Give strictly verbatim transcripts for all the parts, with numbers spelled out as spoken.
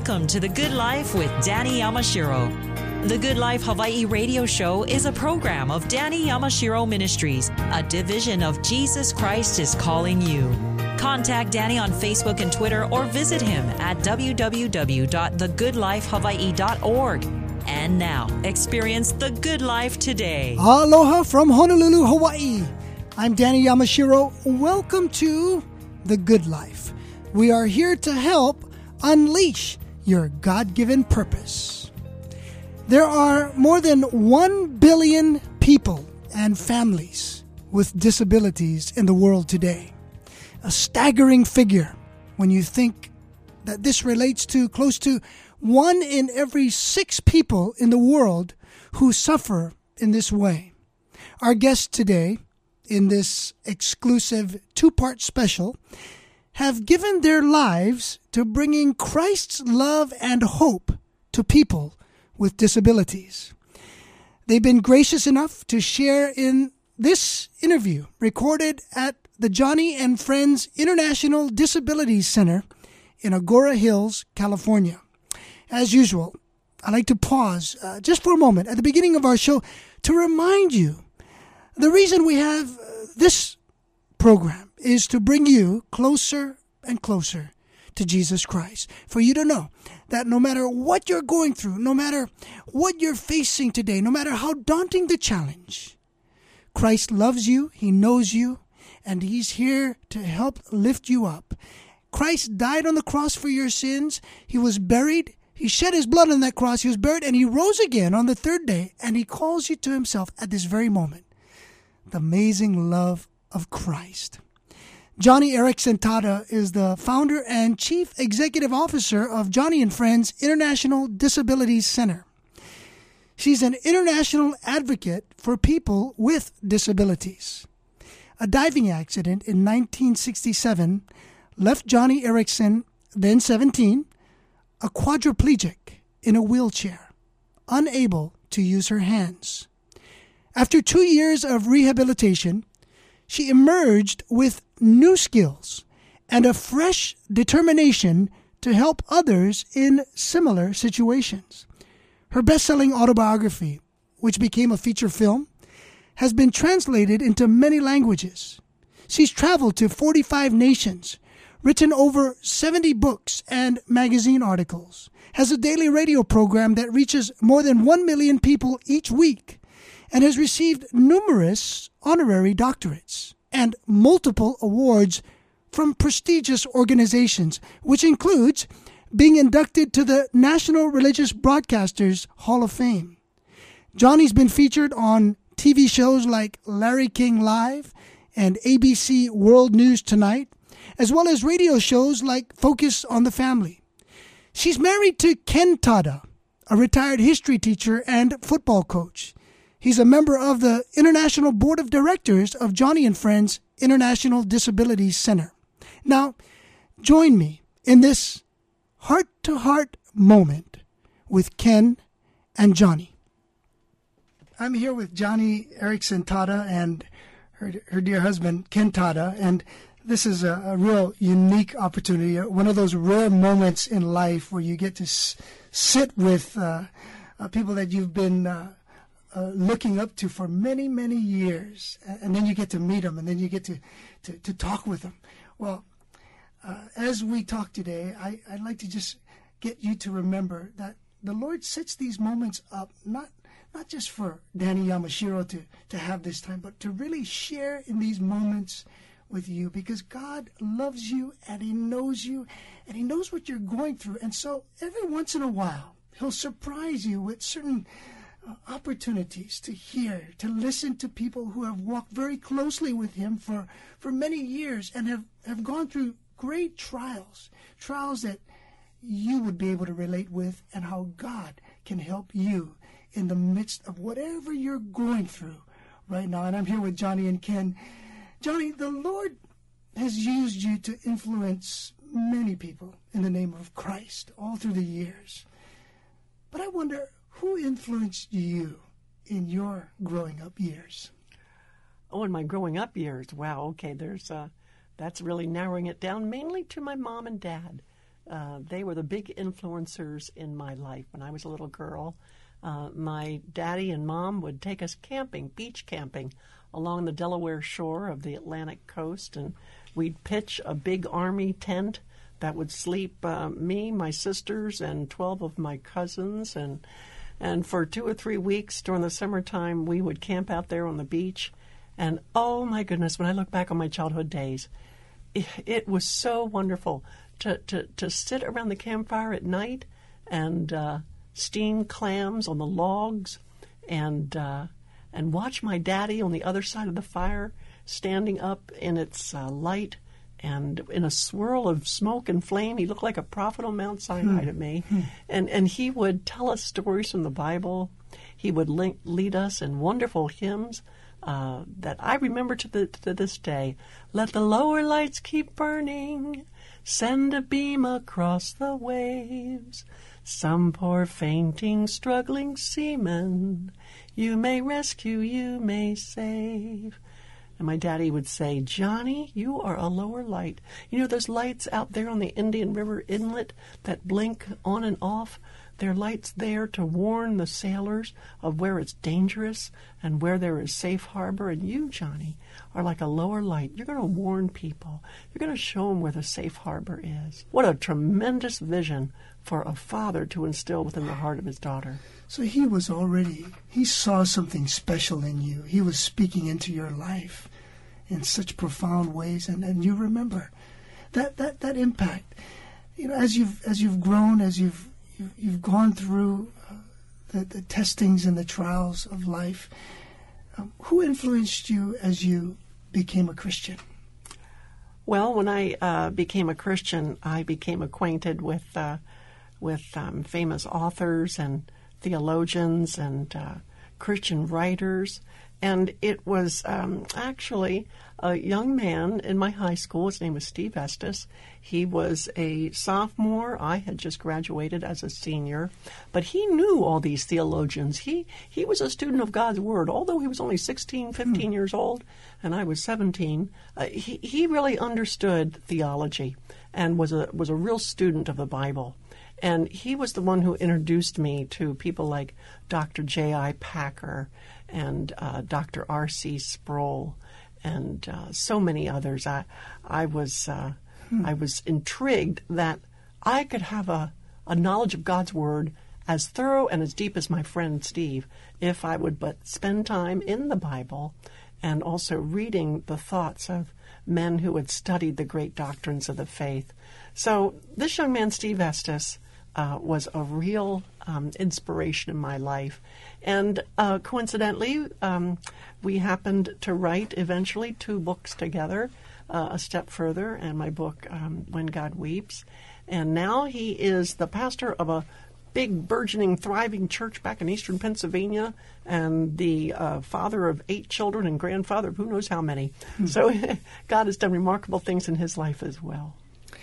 Welcome to The Good Life with Danny Yamashiro. The Good Life Hawaii radio show is a program of Danny Yamashiro Ministries, a division of Jesus Christ is Calling You. Contact Danny on Facebook and Twitter or visit him at w w w dot the good life hawaii dot org. And now, experience the good life today. Aloha from Honolulu, Hawaii. I'm Danny Yamashiro. Welcome to The Good Life. We are here to help unleash your God-given purpose. There are more than one billion people and families with disabilities in the world today. A staggering figure when you think that this relates to close to one in every six people in the world who suffer in this way. Our guest today, in this exclusive two-part special, have given their lives to bringing Christ's love and hope to people with disabilities. They've been gracious enough to share in this interview recorded at the Johnny and Friends International Disability Center in Agoura Hills, California. As usual, I'd like to pause uh, just for a moment at the beginning of our show to remind you the reason we have uh, this program is to bring you closer and closer to Jesus Christ. For you to know that no matter what you're going through, no matter what you're facing today, no matter how daunting the challenge, Christ loves you, He knows you, and He's here to help lift you up. Christ died on the cross for your sins. He was buried. He shed His blood on that cross. He was buried, and He rose again on the third day, and He calls you to Himself at this very moment. The amazing love of Christ. Joni Eareckson Tada is the founder and chief executive officer of Johnny and Friends International Disability Center. She's an international advocate for people with disabilities. A diving accident in nineteen sixty-seven left Joni Eareckson, then seventeen, a quadriplegic in a wheelchair, unable to use her hands. After two years of rehabilitation, she emerged with new skills and a fresh determination to help others in similar situations. Her best-selling autobiography, which became a feature film, has been translated into many languages. She's traveled to forty-five nations, written over seventy books and magazine articles, has a daily radio program that reaches more than one million people each week, and has received numerous honorary doctorates and multiple awards from prestigious organizations, which includes being inducted to the National Religious Broadcasters Hall of Fame. Joni's been featured on T V shows like Larry King Live and A B C World News Tonight, as well as radio shows like Focus on the Family. She's married to Ken Tada, a retired history teacher and football coach. He's a member of the International Board of Directors of Johnny and Friends International Disability Center. Now, join me in this heart-to-heart moment with Ken and Johnny. I'm here with Joni Eareckson Tada and her, her dear husband, Ken Tada, and this is a, a real unique opportunity, one of those rare moments in life where you get to s- sit with uh, uh, people that you've been uh, uh, looking up to for many, many years, and then you get to meet them, and then you get to, to, to talk with them. Well, uh, as we talk today, I, I'd like to just get you to remember that the Lord sets these moments up not not just for Danny Yamashiro to, to have this time, but to really share in these moments with you, because God loves you and He knows you and He knows what you're going through. And so every once in a while, He'll surprise you with certain uh, opportunities to hear, to listen to people who have walked very closely with Him for, for many years and have, have gone through great trials, trials that you would be able to relate with, and how God can help you in the midst of whatever you're going through right now. And I'm here with Johnny and Ken. Johnny, the Lord has used you to influence many people in the name of Christ all through the years. But I wonder, who influenced you in your growing up years? Oh, in my growing up years, wow, okay, there's uh, that's really narrowing it down, mainly to my mom and dad. Uh, they were the big influencers in my life. When I was a little girl, uh, my daddy and mom would take us camping, beach camping, along the Delaware shore of the Atlantic coast, and we'd pitch a big army tent that would sleep uh, me, my sisters, and twelve of my cousins, and and for two or three weeks during the summertime, we would camp out there on the beach. And oh my goodness, when I look back on my childhood days, it, it was so wonderful to, to, to sit around the campfire at night and uh, steam clams on the logs and uh, and watch my daddy on the other side of the fire standing up in its uh, light and in a swirl of smoke and flame. He looked like a prophet on Mount Sinai hmm. to me. Hmm. And, and he would tell us stories from the Bible. He would link, lead us in wonderful hymns uh, that I remember to, the, to this day. Let the lower lights keep burning. Send a beam across the waves. Some poor fainting, struggling seaman you may rescue, you may save. And my daddy would say, Johnny, you are a lower light. You know those lights out there on the Indian River Inlet that blink on and off? They're lights there to warn the sailors of where it's dangerous and where there is safe harbor. And you, Johnny, are like a lower light. You're going to warn people. You're going to show them where the safe harbor is. What a tremendous vision for a father to instill within the heart of his daughter. So he was already, he saw something special in you. He was speaking into your life in such profound ways. And, and you remember that, that, that impact. You know, as you've, as you've grown, as you've, you, you've gone through uh, the, the testings and the trials of life, um, who influenced you as you became a Christian? Well, when I uh, became a Christian, I became acquainted with uh, with um, famous authors and theologians and uh, Christian writers. And it was um, actually a young man in my high school. His name was Steve Estes. He was a sophomore. I had just graduated as a senior. But he knew all these theologians. He he was a student of God's Word. Although he was only sixteen, fifteen hmm. years old, and I was seventeen, uh, he, he really understood theology and was a was a real student of the Bible. And he was the one who introduced me to people like Doctor J I Packer and uh, Doctor R C Sproul and uh, so many others. I I was uh, hmm. I was intrigued that I could have a, a knowledge of God's Word as thorough and as deep as my friend Steve if I would but spend time in the Bible and also reading the thoughts of men who had studied the great doctrines of the faith. So this young man, Steve Estes, Uh, was a real um, inspiration in my life. And uh, coincidentally, um, we happened to write eventually two books together, uh, A Step Further and my book, um, When God Weeps. And now he is the pastor of a big, burgeoning, thriving church back in eastern Pennsylvania and the uh, father of eight children and grandfather of who knows how many. Hmm. So God has done remarkable things in his life as well.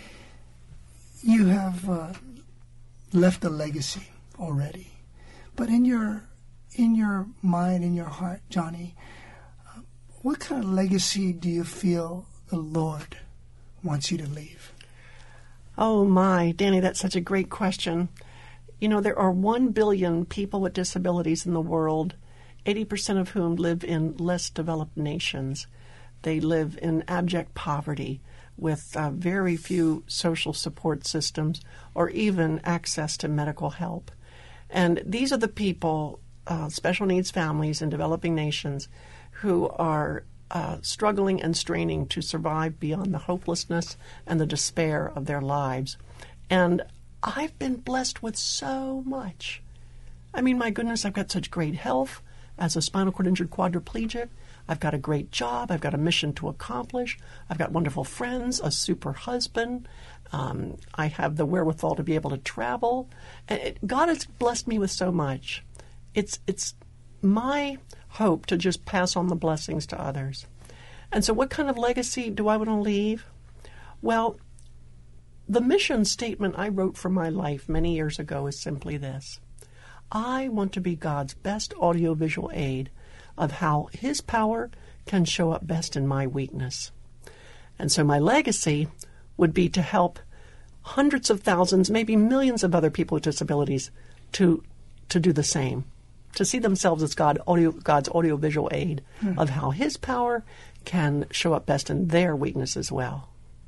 You have Uh... left a legacy already, but in your in your mind, in your heart, Johnny, uh, what kind of legacy do you feel the Lord wants you to leave? Oh my, Danny, that's such a great question. You know, there are one billion people with disabilities in the world, eighty percent of whom live in less developed nations. They live in abject poverty, with uh, very few social support systems or even access to medical help. And these are the people, uh, special needs families in developing nations, who are uh, struggling and straining to survive beyond the hopelessness and the despair of their lives. And I've been blessed with so much. I mean, my goodness, I've got such great health as a spinal cord injured quadriplegic. I've got a great job. I've got a mission to accomplish. I've got wonderful friends, a super husband. Um, I have the wherewithal to be able to travel. And it, God has blessed me with so much. It's it's my hope to just pass on the blessings to others. And so what kind of legacy do I want to leave? Well, the mission statement I wrote for my life many years ago is simply this. I want to be God's best audiovisual aid of how his power can show up best in my weakness. And so my legacy would be to help hundreds of thousands, maybe millions of other people with disabilities to to do the same, to see themselves as God, audio, God's audiovisual aid hmm. of how His power can show up best in their weakness as well.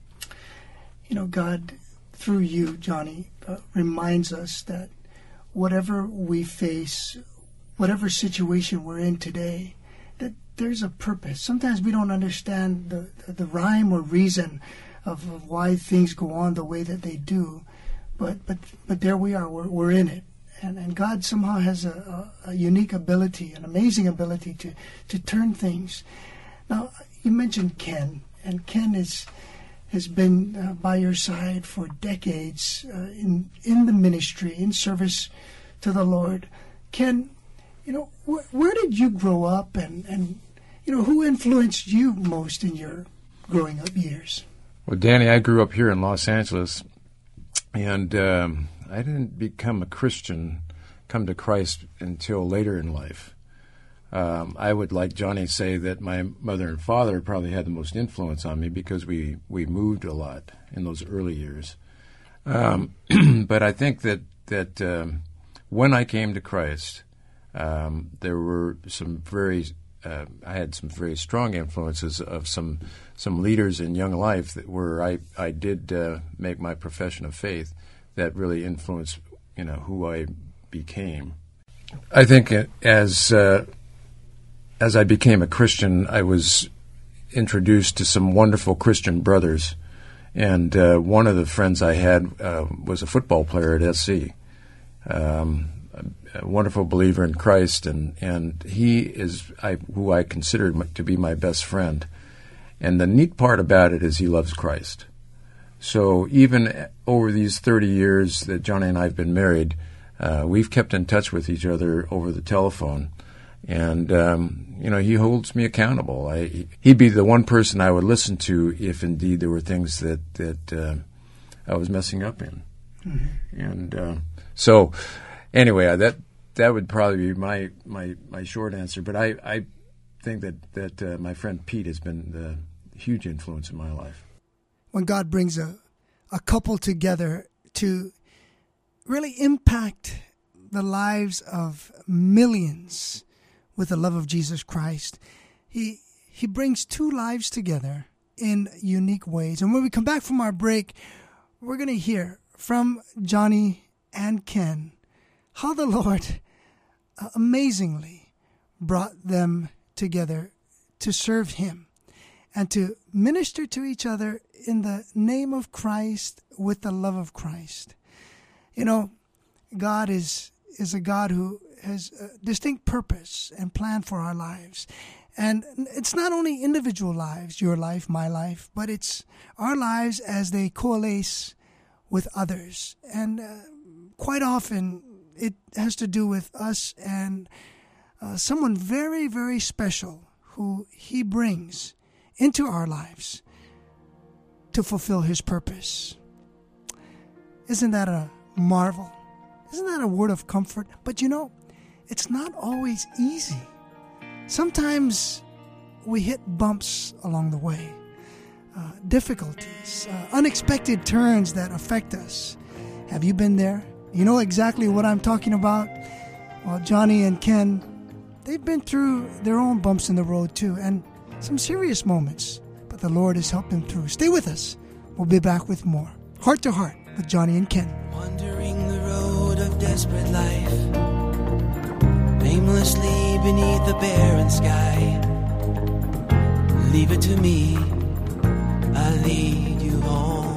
You know, God, through you, Johnny, uh, reminds us that whatever we face, whatever situation we're in today, that there's a purpose. Sometimes we don't understand the, the, the rhyme or reason of, of why things go on the way that they do, but but but there we are. We're, we're in it. And, and God somehow has a, a, a unique ability, an amazing ability to, to turn things. Now, you mentioned Ken, and Ken is has been uh, by your side for decades uh, in in the ministry, in service to the Lord. Ken, you know, wh- where did you grow up, and, and you know, who influenced you most in your growing up years? Well, Danny, I grew up here in Los Angeles, and um, I didn't become a Christian, come to Christ until later in life. Um, I would, like Johnny, say that my mother and father probably had the most influence on me because we, we moved a lot in those early years. Um, but I think that, that um, when I came to Christ, um, there were some very, uh, I had some very strong influences of some some leaders in young life that where I, I did uh, make my profession of faith that really influenced, you know, who I became. I think as uh, as I became a Christian, I was introduced to some wonderful Christian brothers, and uh, one of the friends I had uh, was a football player at S C, um, a, a wonderful believer in Christ, and, and he is I, who I considered to be my best friend. And the neat part about it is he loves Christ. So even over these thirty years that Johnny and I have been married, uh, we've kept in touch with each other over the telephone. And, um, you know, he holds me accountable. I, he'd be the one person I would listen to if indeed there were things that, that uh, I was messing up in. Mm-hmm. And uh, so, anyway, that that would probably be my, my, my short answer. But I, I think that, that uh, my friend Pete has been the huge influence in my life. When God brings a, a couple together to really impact the lives of millions with the love of Jesus Christ, he he brings two lives together in unique ways. And when we come back from our break, we're going to hear from Johnny and Ken how the Lord uh, amazingly brought them together to serve Him and to minister to each other in the name of Christ with the love of Christ. You know, God is is a God who has a distinct purpose and plan for our lives. And it's not only individual lives, your life, my life, but it's our lives as they coalesce with others. And uh, quite often it has to do with us and uh, someone very, very special who He brings into our lives to fulfill His purpose. Isn't that a marvel? Isn't that a word of comfort? But you know, it's not always easy. Sometimes we hit bumps along the way, uh, difficulties, uh, unexpected turns that affect us. Have you been there? You know exactly what I'm talking about. Well, Johnny and Ken, they've been through their own bumps in the road too, and some serious moments, but the Lord has helped them through. Stay with us. We'll be back with more Heart to Heart with Johnny and Ken. Wandering the road of desperate life, aimlessly beneath the barren sky. Leave it to me, I'll lead you home.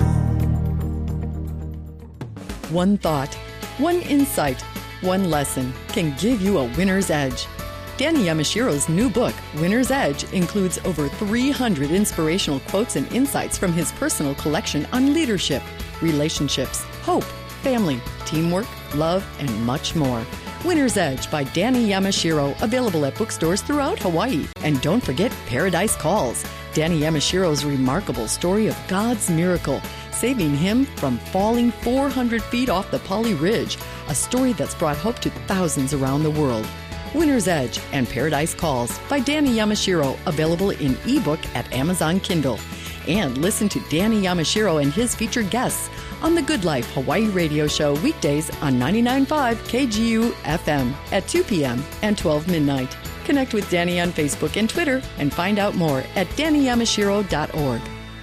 One thought, one insight, one lesson can give you a winner's edge. Danny Yamashiro's new book, Winner's Edge, includes over three hundred inspirational quotes and insights from his personal collection on leadership, relationships, hope, family, teamwork, love, and much more. Winner's Edge by Danny Yamashiro, available at bookstores throughout Hawaii. And don't forget Paradise Calls, Danny Yamashiro's remarkable story of God's miracle, saving him from falling four hundred feet off the Pali Ridge, a story that's brought hope to thousands around the world. Winner's Edge and Paradise Calls by Danny Yamashiro, available in ebook at Amazon Kindle. and listen to Danny Yamashiro and his featured guests on the Good Life Hawaii radio show weekdays on ninety-nine point five K G U F M at two p.m. and twelve midnight. Connect with Danny on Facebook and Twitter and find out more at danny yamashiro dot org.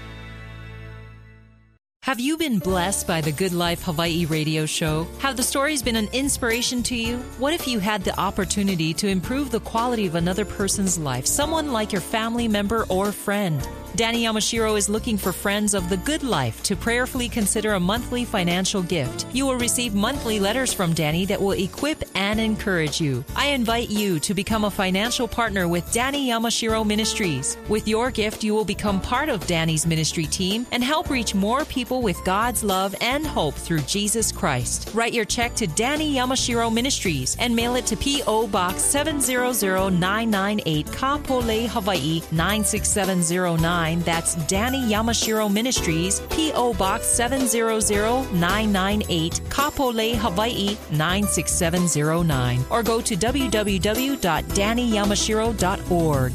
Have you been blessed by the Good Life Hawaii radio show? Have the stories been an inspiration to you? What if you had the opportunity to improve the quality of another person's life, someone like your family member or friend? Danny Yamashiro is looking for friends of the good life to prayerfully consider a monthly financial gift. You will receive monthly letters from Danny that will equip and encourage you. I invite you to become a financial partner with Danny Yamashiro Ministries. With your gift, you will become part of Danny's ministry team and help reach more people with God's love and hope through Jesus Christ. Write your check to Danny Yamashiro Ministries and mail it to P O. Box seven zero zero nine nine eight, Kapolei, Hawaii nine six seven zero nine. That's Danny Yamashiro Ministries, P O. Box seven zero zero nine nine eight, Kapolei, Hawaii nine six seven zero nine. Or go to w w w dot danny yamashiro dot org.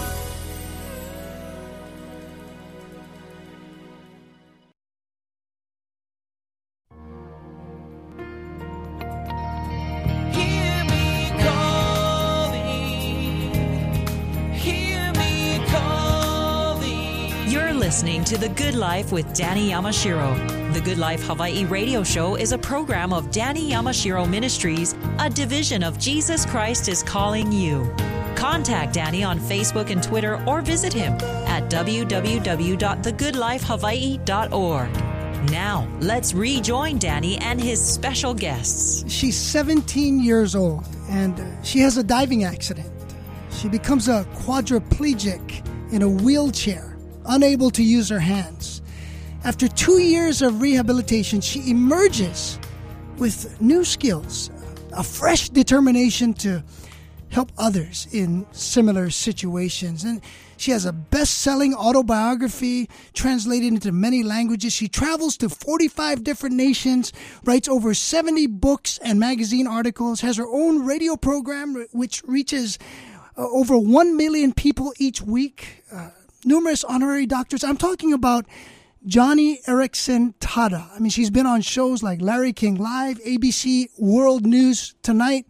Listening to The Good Life with Danny Yamashiro. The Good Life Hawaii radio show is a program of Danny Yamashiro Ministries, a division of Jesus Christ is Calling You. Contact Danny on Facebook and Twitter or visit him at w w w dot the good life hawaii dot org. Now, let's rejoin Danny and his special guests. She's seventeen years old and she has a diving accident. She becomes a quadriplegic in a wheelchair, unable to use her hands. After two years of rehabilitation, she emerges with new skills, a fresh determination to help others in similar situations. And she has a best-selling autobiography translated into many languages. She travels to forty-five different nations, writes over seventy books and magazine articles, has her own radio program which reaches uh, over one million people each week, uh, numerous honorary doctors. I'm talking about Joni Eareckson Tada. I mean, she's been on shows like Larry King Live, A B C World News Tonight,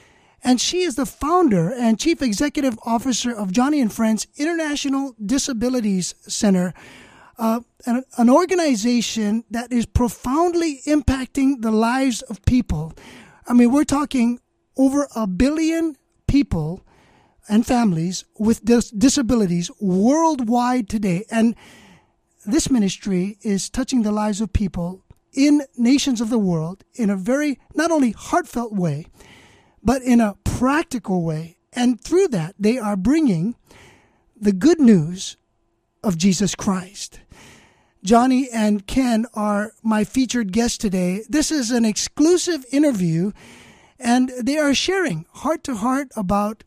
and she is the founder and chief executive officer of Joni and Friends International Disabilities Center, uh, an, an organization that is profoundly impacting the lives of people. I mean, we're talking over a billion people and families with dis- disabilities worldwide today. And this ministry is touching the lives of people in nations of the world in a very, not only heartfelt way, but in a practical way. And through that, they are bringing the good news of Jesus Christ. Joni and Ken are my featured guests today. This is an exclusive interview, and they are sharing heart to heart about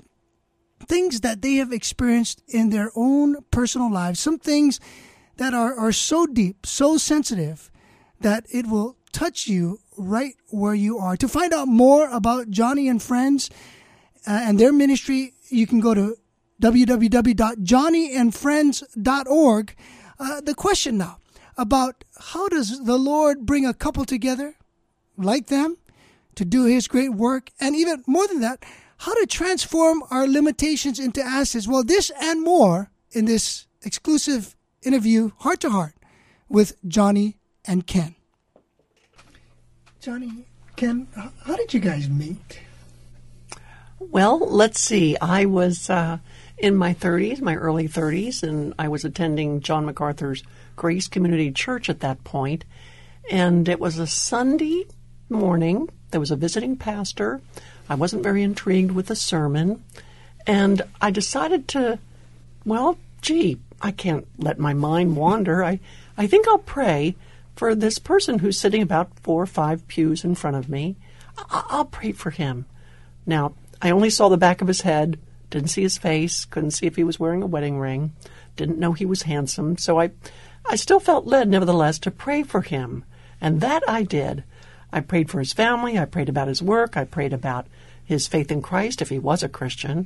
things that they have experienced in their own personal lives, some things that are, are so deep, so sensitive, that it will touch you right where you are. To find out more about Joni and Friends uh, and their ministry, you can go to w w w dot joni and friends dot org. Uh, the question now about how does the Lord bring a couple together like them to do His great work, and even more than that, how to transform our limitations into assets. Well, this and more in this exclusive interview, Heart to Heart, with Joni and Ken. Joni, Ken, how did you guys meet? Well, let's see. I was uh, in my thirties, my early thirties, and I was attending John MacArthur's Grace Community Church at that point. And it was a Sunday morning. There was a visiting pastor. I wasn't very intrigued with the sermon. And I decided to, well, gee, I can't let my mind wander. I, I think I'll pray for this person who's sitting about four or five pews in front of me. I, I'll pray for him. Now, I only saw the back of his head, didn't see his face, couldn't see if he was wearing a wedding ring, didn't know he was handsome. So I, I still felt led, nevertheless, to pray for him. And that I did. I prayed for his family. I prayed about his work. I prayed about his faith in Christ, if he was a Christian.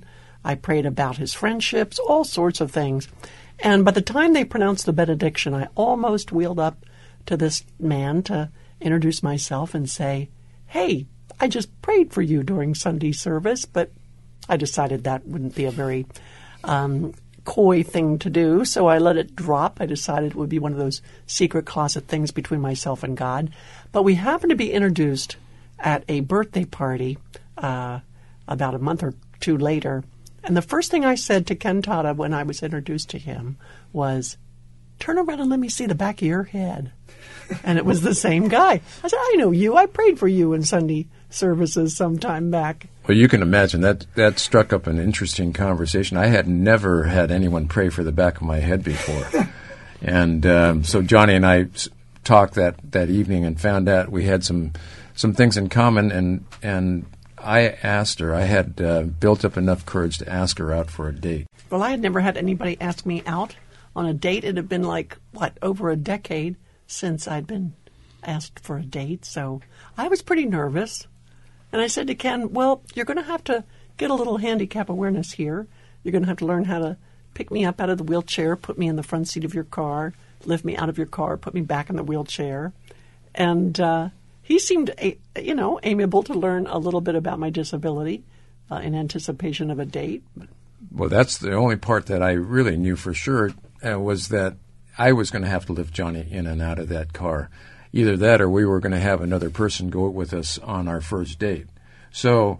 I prayed about his friendships, all sorts of things. And by the time they pronounced the benediction, I almost wheeled up to this man to introduce myself and say, hey, I just prayed for you during Sunday service, but I decided that wouldn't be a very um, coy thing to do, so I let it drop. I decided it would be one of those secret closet things between myself and God. But we happened to be introduced at a birthday party uh, about a month or two later, and the first thing I said to Ken Tada when I was introduced to him was, turn around and let me see the back of your head. And it was the same guy. I said, I know you. I prayed for you in Sunday services some time back. Well, you can imagine that that struck up an interesting conversation. I had never had anyone pray for the back of my head before. and um, so Johnny and I talked that, that evening and found out we had some some things in common. And, and I asked her, I had uh, built up enough courage to ask her out for a date. Well, I had never had anybody ask me out on a date. It had been like, what, over a decade since I'd been asked for a date. So I was pretty nervous. And I said to Ken, well, you're going to have to get a little handicap awareness here. You're going to have to learn how to pick me up out of the wheelchair, put me in the front seat of your car, lift me out of your car, put me back in the wheelchair. And uh, he seemed, you know, amiable to learn a little bit about my disability uh, in anticipation of a date. Well, that's the only part that I really knew for sure uh, was that I was going to have to lift Johnny in and out of that car. Either that or we were going to have another person go with us on our first date. So,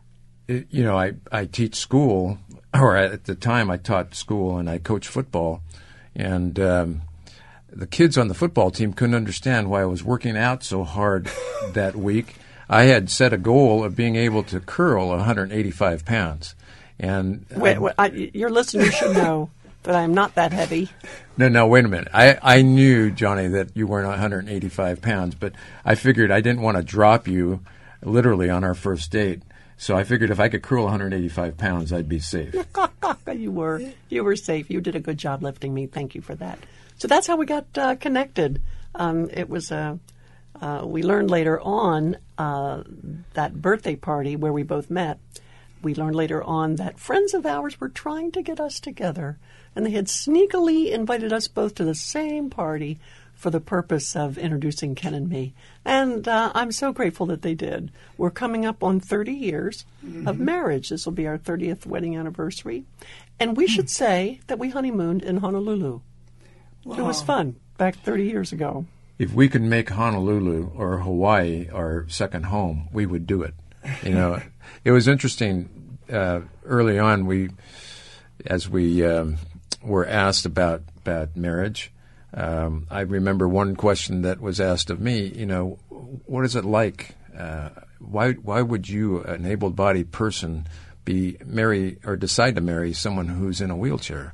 it, you know, I, I teach school, or at the time I taught school and I coached football. And um, the kids on the football team couldn't understand why I was working out so hard that week. I had set a goal of being able to curl one hundred eighty-five pounds. And wait, wait, I, your listeners should know that I'm not that heavy. No, no, wait a minute. I, I knew, Johnny, that you weren't one hundred eighty-five pounds, but I figured I didn't want to drop you literally on our first date. So I figured if I could curl one hundred eighty-five pounds, I'd be safe. You were. You were safe. You did a good job lifting me. Thank you for that. So that's how we got uh, connected. Um, it was a, uh, we learned later on uh, that birthday party where we both met. We learned later on that friends of ours were trying to get us together, and they had sneakily invited us both to the same party for the purpose of introducing Ken and me. And uh, I'm so grateful that they did. We're coming up on thirty years mm-hmm. of marriage. This will be our thirtieth wedding anniversary. And we mm. should say that we honeymooned in Honolulu. Wow. It was fun back thirty years ago. If we could make Honolulu or Hawaii our second home, we would do it. You know, it was interesting. Uh, early on, we, as we um, were asked about about marriage, um, I remember one question that was asked of me. You know, what is it like? Uh, why why would you, an able-bodied person, be marry or decide to marry someone who's in a wheelchair?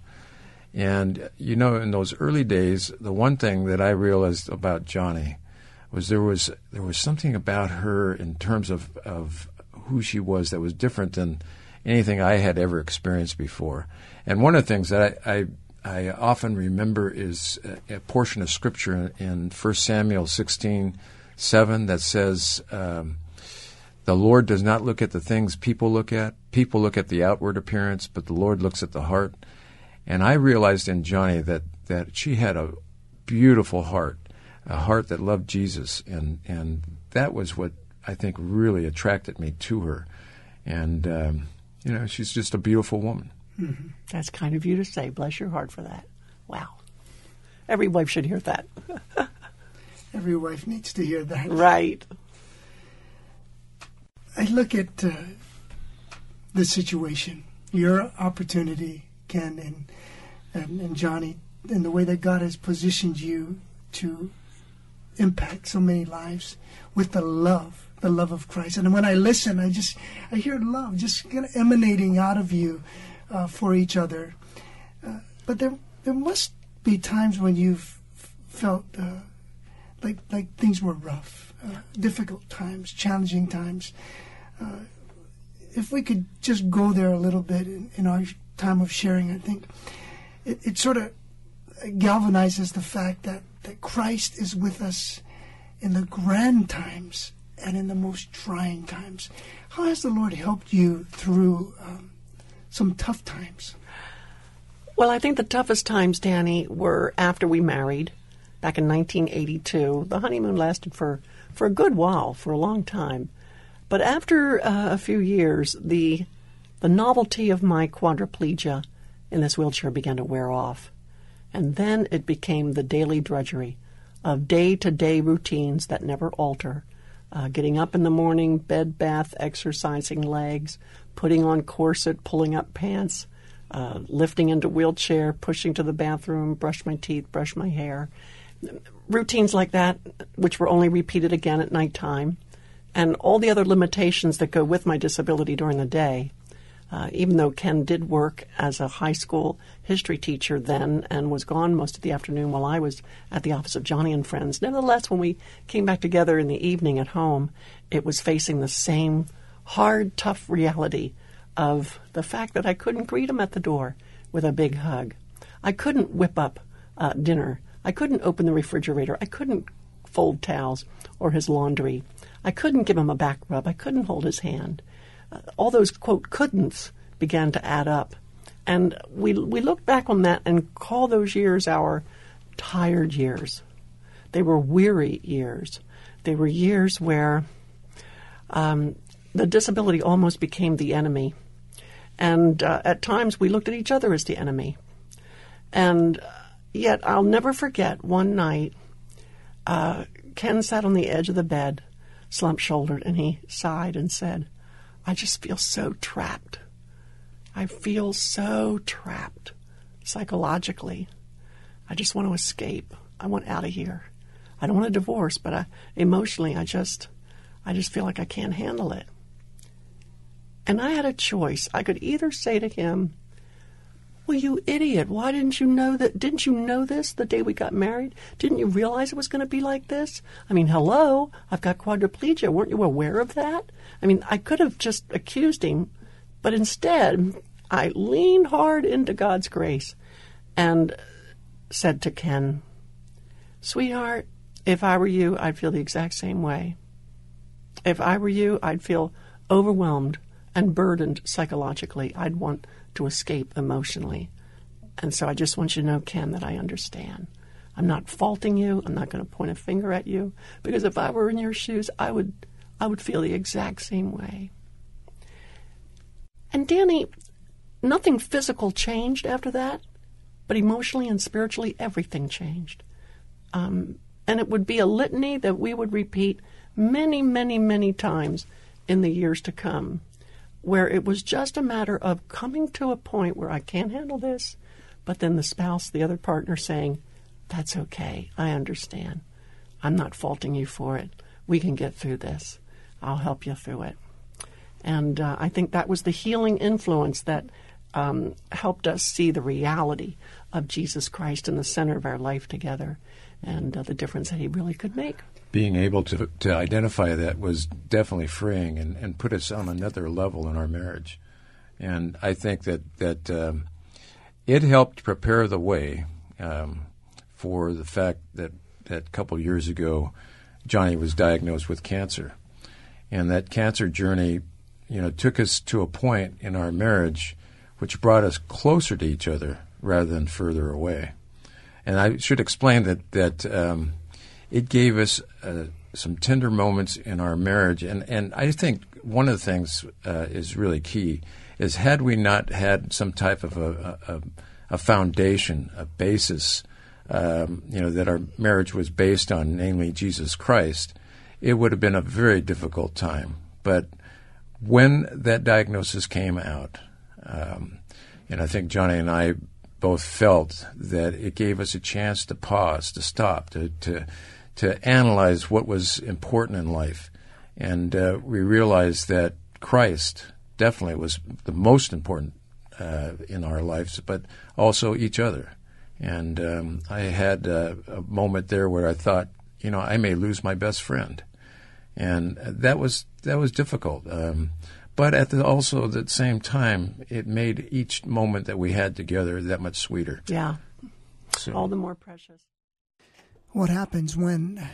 And you know, in those early days, the one thing that I realized about Johnny was there was there was something about her in terms of, of who she was that was different than anything I had ever experienced before. And one of the things that I I, I often remember is a, a portion of Scripture in First Samuel sixteen seven that says, um, "The Lord does not look at the things people look at. People look at the outward appearance, but the Lord looks at the heart." And I realized in Johnny that, that she had a beautiful heart, a heart that loved Jesus, and, and that was what I think really attracted me to her. And, um, you know, she's just a beautiful woman. Mm-hmm. That's kind of you to say. Bless your heart for that. Wow. Every wife should hear that. Every wife needs to hear that. Right. I look at uh, the situation, your opportunity, Ken and, and and Johnny, and the way that God has positioned you to impact so many lives with the love, the love of Christ. And when I listen, I just I hear love just kind of emanating out of you uh, for each other. Uh, but there there must be times when you've felt uh, like like things were rough, uh, difficult times, challenging times. Uh, if we could just go there a little bit in, in our time of sharing, I think it, it sort of galvanizes the fact that, that Christ is with us in the grand times and in the most trying times. How has the Lord helped you through um, some tough times? Well, I think the toughest times, Danny, were after we married back in nineteen eighty-two. The honeymoon lasted for, for a good while, for a long time. But after uh, a few years, the the novelty of my quadriplegia in this wheelchair began to wear off. And then it became the daily drudgery of day-to-day routines that never alter. Uh, getting up in the morning, bed, bath, exercising legs, putting on corset, pulling up pants, uh, lifting into wheelchair, pushing to the bathroom, brush my teeth, brush my hair. Routines like that, which were only repeated again at nighttime, and all the other limitations that go with my disability during the day. Uh, even though Ken did work as a high school history teacher then and was gone most of the afternoon while I was at the office of Johnny and Friends, nevertheless, when we came back together in the evening at home, it was facing the same hard, tough reality of the fact that I couldn't greet him at the door with a big hug. I couldn't whip up uh, dinner. I couldn't open the refrigerator. I couldn't fold towels or his laundry. I couldn't give him a back rub. I couldn't hold his hand. Uh, all those, quote, couldn'ts began to add up. And we we look back on that and call those years our tired years. They were weary years. They were years where um, the disability almost became the enemy. And uh, at times we looked at each other as the enemy. And yet I'll never forget one night, uh, Ken sat on the edge of the bed, slump-shouldered, and he sighed and said, I just feel so trapped. I feel so trapped psychologically. I just want to escape. I want out of here. I don't want a divorce, but I, emotionally, I just, I just feel like I can't handle it. And I had a choice. I could either say to him, well, you idiot, why didn't you know that? Didn't you know this the day we got married? Didn't you realize it was going to be like this? I mean, hello, I've got quadriplegia. Weren't you aware of that? I mean, I could have just accused him, but instead I leaned hard into God's grace and said to Ken, sweetheart, if I were you, I'd feel the exact same way. If I were you, I'd feel overwhelmed and burdened psychologically. I'd want to escape emotionally. And so I just want you to know, Ken, that I understand. I'm not faulting you. I'm not going to point a finger at you, because if I were in your shoes, I would I would feel the exact same way. And Danny, nothing physical changed after that, but emotionally and spiritually, everything changed. Um, and it would be a litany that we would repeat many, many, many times in the years to come, where it was just a matter of coming to a point where I can't handle this, but then the spouse, the other partner, saying, that's okay, I understand. I'm not faulting you for it. We can get through this. I'll help you through it. And uh, I think that was the healing influence that um, helped us see the reality of Jesus Christ in the center of our life together, and uh, the difference that he really could make. Being able to to identify that was definitely freeing and, and put us on another level in our marriage. And I think that, that um, it helped prepare the way um, for the fact that, that a couple of years ago, Johnny was diagnosed with cancer. And that cancer journey, you know, took us to a point in our marriage which brought us closer to each other rather than further away. And I should explain that, that um, it gave us uh, some tender moments in our marriage. And, and I think one of the things uh, is really key is, had we not had some type of a, a, a foundation, a basis, um, you know, that our marriage was based on, namely Jesus Christ, it would have been a very difficult time. But when that diagnosis came out, um, and I think Johnny and I both felt that it gave us a chance to pause, to stop, to to, to analyze what was important in life. And uh, we realized that Christ definitely was the most important uh, in our lives, but also each other. And um, I had uh, a moment there where I thought, you know, I may lose my best friend. And that was that was difficult. Um, but at the, also at the same time, it made each moment that we had together that much sweeter. Yeah, so. All the more precious. What happens when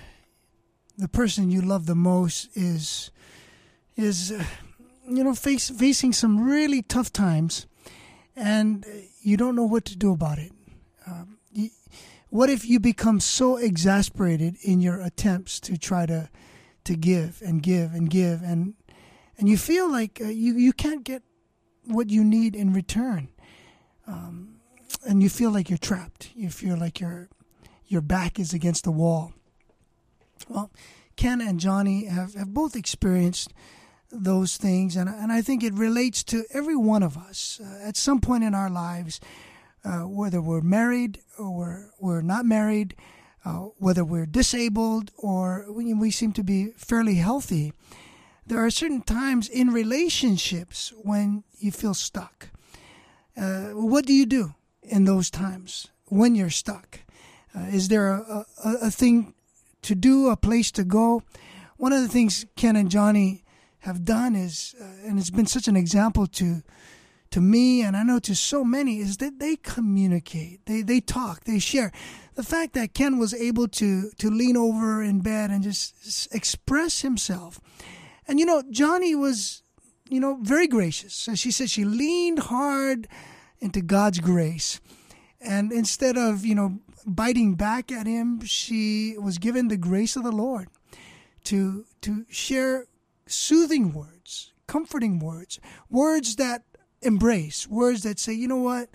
the person you love the most is, is uh, you know, face, facing some really tough times, and you don't know what to do about it. Um, you, what if you become so exasperated in your attempts to try to to give and give and give, and and you feel like uh, you, you can't get what you need in return, um, and you feel like you're trapped. You feel like your your back is against the wall. Well, Ken and Johnny have, have both experienced those things, and and I think it relates to every one of us uh, at some point in our lives, uh, whether we're married or we're, we're not married, uh, whether we're disabled or we, we seem to be fairly healthy. There are certain times in relationships when you feel stuck. Uh, what do you do in those times when you're stuck? Uh, is there a, a, a thing to do, a place to go? One of the things Ken and Johnny have done is, uh, and it's been such an example to to me, and I know to so many, is that they communicate, they they talk, they share. The fact that Ken was able to to lean over in bed and just express himself. And, you know, Johnny was, you know, very gracious. So she said she leaned hard into God's grace. And instead of, you know, biting back at him, she was given the grace of the Lord to to share soothing words, comforting words, words that embrace, words that say, you know what,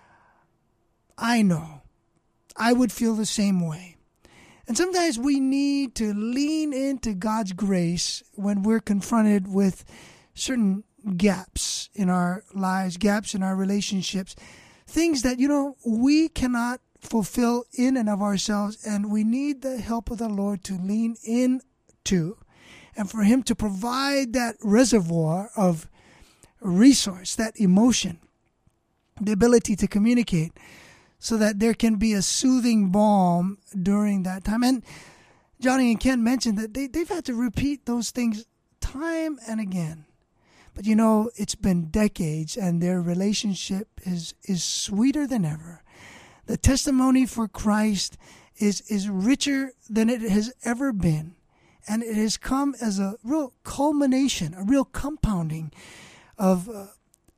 I know, I would feel the same way. And sometimes we need to lean into God's grace when we're confronted with certain gaps in our lives, gaps in our relationships, things that, you know, we cannot fulfill in and of ourselves, and we need the help of the Lord to lean into, and for Him to provide that reservoir of resource, that emotion, the ability to communicate, so that there can be a soothing balm during that time. And Johnny and Ken mentioned that they, they've had to repeat those things time and again. But you know, it's been decades, and their relationship is, is sweeter than ever. The testimony for Christ is, is richer than it has ever been. And it has come as a real culmination, a real compounding of uh,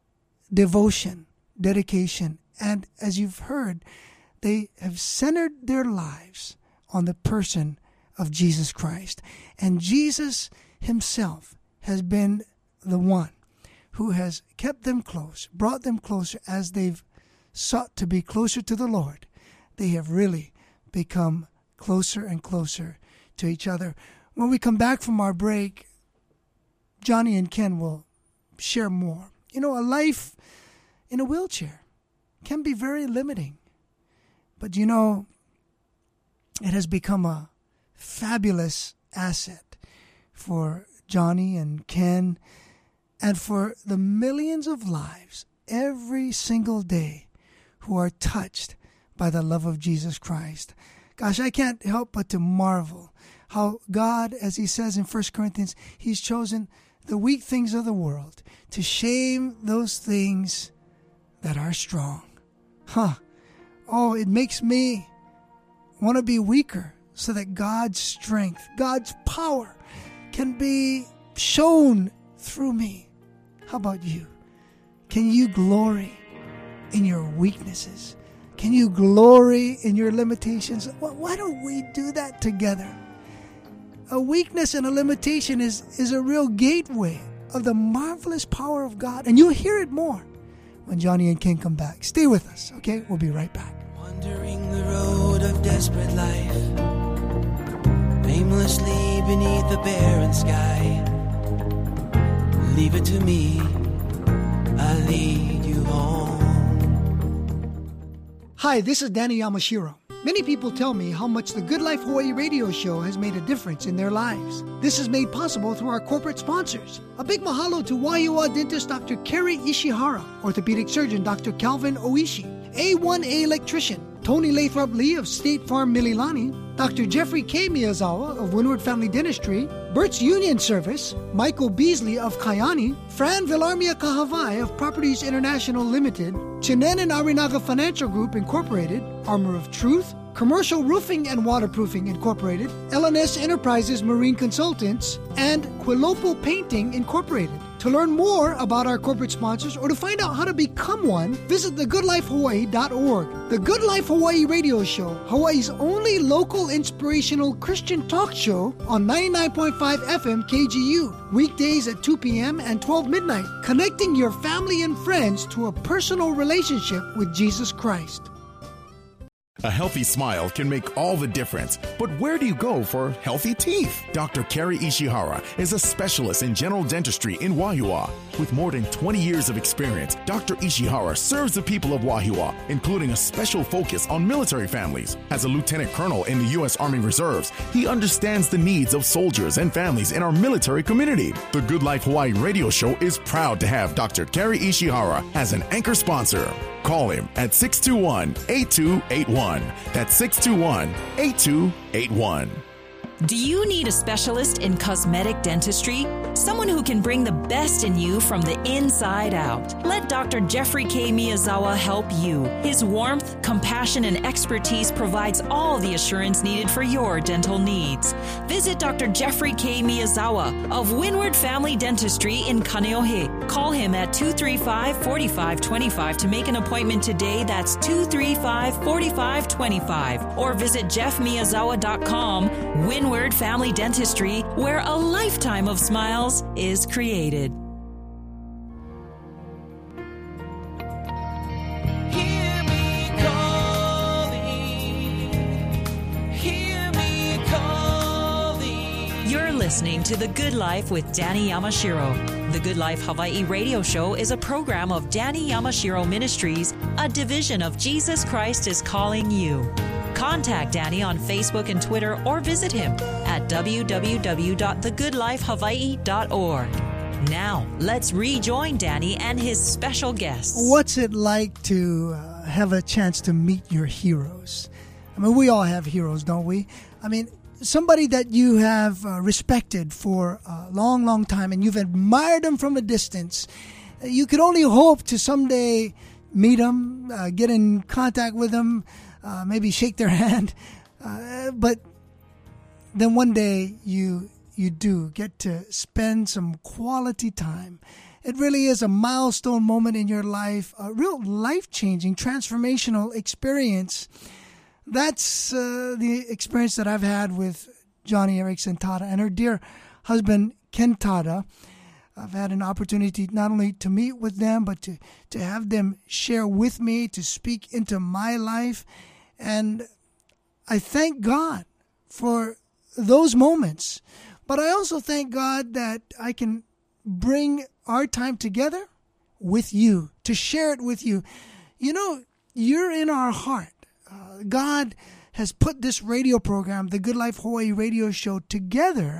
devotion, dedication. And as you've heard, they have centered their lives on the person of Jesus Christ. And Jesus Himself has been the one who has kept them close, brought them closer as they've sought to be closer to the Lord. They have really become closer and closer to each other. When we come back from our break, Johnny and Ken will share more. You know, a life in a wheelchair can be very limiting. But you know, it has become a fabulous asset for Johnny and Ken and for the millions of lives every single day who are touched by the love of Jesus Christ. Gosh, I can't help but to marvel how God, as He says in First Corinthians, He's chosen the weak things of the world to shame those things that are strong. Huh. Oh, it makes me want to be weaker so that God's strength, God's power can be shown through me. How about you? Can you glory in your weaknesses? Can you glory in your limitations? Why don't we do that together? A weakness and a limitation is, is a real gateway of the marvelous power of God. And you'll hear it more when Johnny and Ken come back. Stay with us, okay? We'll be right back. Wandering the road of desperate life, aimlessly beneath the barren sky. Leave it to me, I'll lead you home. Hi, this is Danny Yamashiro. Many people tell me how much the Good Life Hawaii radio show has made a difference in their lives. This is made possible through our corporate sponsors. A big mahalo to Waiua dentist Doctor Kerry Ishihara, orthopedic surgeon Doctor Calvin Oishi, A one A electrician Tony Lathrop Lee of State Farm Mililani, Doctor Jeffrey K. Miyazawa of Windward Family Dentistry, Bert's Union Service, Michael Beasley of Kayani, Fran Villarmia Kahavai of Properties International Limited, Chinen and Arinaga Financial Group Incorporated, Armor of Truth, Commercial Roofing and Waterproofing Incorporated, L N S Enterprises Marine Consultants, and Quilopo Painting Incorporated. To learn more about our corporate sponsors or to find out how to become one, visit the good life hawaii dot org. The Good Life Hawaii Radio Show, Hawaii's only local inspirational Christian talk show on ninety-nine point five F M K G U. Weekdays at two p.m. and twelve midnight, connecting your family and friends to a personal relationship with Jesus Christ. A healthy smile can make all the difference. But where do you go for healthy teeth? Doctor Kerry Ishihara is a specialist in general dentistry in Wahiawa. With more than twenty years of experience, Doctor Ishihara serves the people of Wahiawa, including a special focus on military families. As a lieutenant colonel in the U S Army Reserves, he understands the needs of soldiers and families in our military community. The Good Life Hawaii Radio Show is proud to have Doctor Kerry Ishihara as an anchor sponsor. Call him at six two one, eight two eight one. That's six two one, eight two eight one. Do you need a specialist in cosmetic dentistry? Someone who can bring the best in you from the inside out. Let Doctor Jeffrey K. Miyazawa help you. His warmth, compassion, and expertise provides all the assurance needed for your dental needs. Visit Doctor Jeffrey K. Miyazawa of Windward Family Dentistry in Kaneohe. Call him at two three five, four five two five to make an appointment today. That's two three five, four five two five. Or visit jeff miyazawa dot com. Windward Family Dentistry, where a lifetime of smiles is created. Hear me calling, hear me calling. You're listening to The Good Life with Danny Yamashiro. The Good Life Hawaii Radio Show is a program of Danny Yamashiro Ministries, a division of Jesus Christ is Calling You. Contact Danny on Facebook and Twitter or visit him at w w w dot the good life hawaii dot org. Now, let's rejoin Danny and his special guests. What's it like to uh, have a chance to meet your heroes? I mean, we all have heroes, don't we? I mean, somebody that you have uh, respected for a long, long time and you've admired them from a distance. You could only hope to someday meet them, uh, get in contact with them, Uh, maybe shake their hand, uh, but then one day you you do get to spend some quality time. It really is a milestone moment in your life, a real life-changing, transformational experience. That's uh, the experience that I've had with Joni Eareckson Tada and her dear husband, Ken Tada. I've had an opportunity not only to meet with them, but to, to have them share with me, to speak into my life. And I thank God for those moments. But I also thank God that I can bring our time together with you, to share it with you. You know, you're in our heart. Uh, God has put this radio program, the Good Life Hawaii Radio Show, together